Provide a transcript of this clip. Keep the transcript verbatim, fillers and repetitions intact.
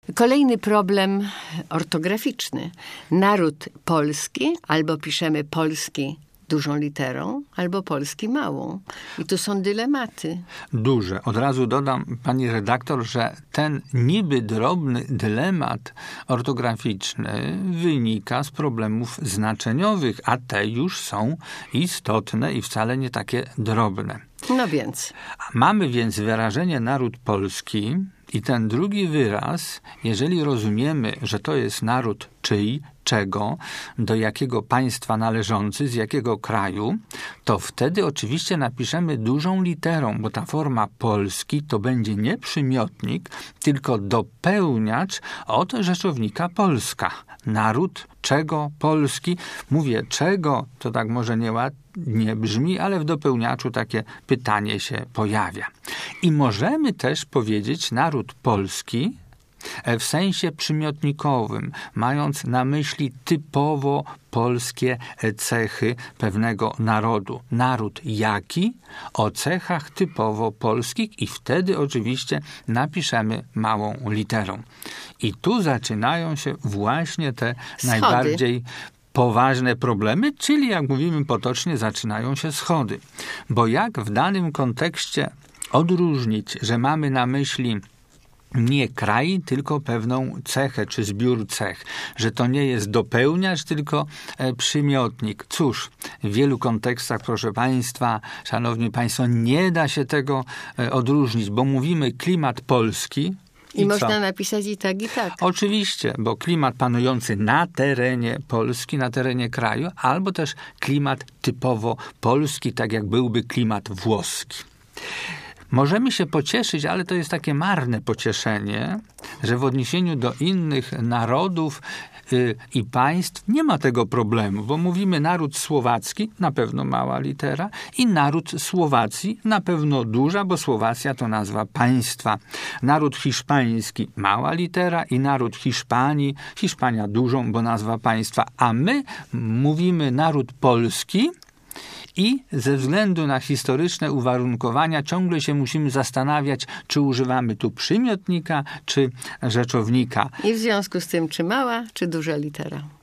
Kolejny problem ortograficzny. Naród polski, albo piszemy polski dużą literą, albo polski małą. I tu są dylematy. Duże. Od razu dodam, pani redaktor, że ten niby drobny dylemat ortograficzny wynika z problemów znaczeniowych, a te już są istotne i wcale nie takie drobne. No więc. Mamy więc wyrażenie naród polski i ten drugi wyraz, jeżeli rozumiemy, że to jest naród czyj, czego, do jakiego państwa należący, z jakiego kraju, to wtedy oczywiście napiszemy dużą literą, bo ta forma polski to będzie nie przymiotnik, tylko dopełniacz od rzeczownika Polska. Naród czego polski. Mówię czego, to tak może nieładnie brzmi, ale w dopełniaczu takie pytanie się pojawia. I możemy też powiedzieć naród polski w sensie przymiotnikowym, mając na myśli typowo polskie cechy pewnego narodu. Naród jaki? O cechach typowo polskich i wtedy oczywiście napiszemy małą literą. I tu zaczynają się właśnie te Schody. Najbardziej poważne problemy, czyli jak mówimy potocznie, zaczynają się schody. Bo jak w danym kontekście odróżnić, że mamy na myśli nie kraj, tylko pewną cechę, czy zbiór cech, że to nie jest dopełniacz, tylko e, przymiotnik. Cóż, w wielu kontekstach, proszę Państwa, szanowni Państwo, nie da się tego e, odróżnić, bo mówimy klimat polski, I, I można napisać i tak, i tak. Oczywiście, bo klimat panujący na terenie Polski, na terenie kraju, albo też klimat typowo polski, tak jak byłby klimat włoski. Możemy się pocieszyć, ale to jest takie marne pocieszenie, że w odniesieniu do innych narodów yy, i państw nie ma tego problemu, bo mówimy naród słowacki, na pewno mała litera, i naród Słowacji, na pewno duża, bo Słowacja to nazwa państwa. Naród hiszpański, mała litera, i naród Hiszpanii, Hiszpania dużą, bo nazwa państwa. A my mówimy naród polski, i ze względu na historyczne uwarunkowania ciągle się musimy zastanawiać, czy używamy tu przymiotnika, czy rzeczownika. I w związku z tym, czy mała, czy duża litera.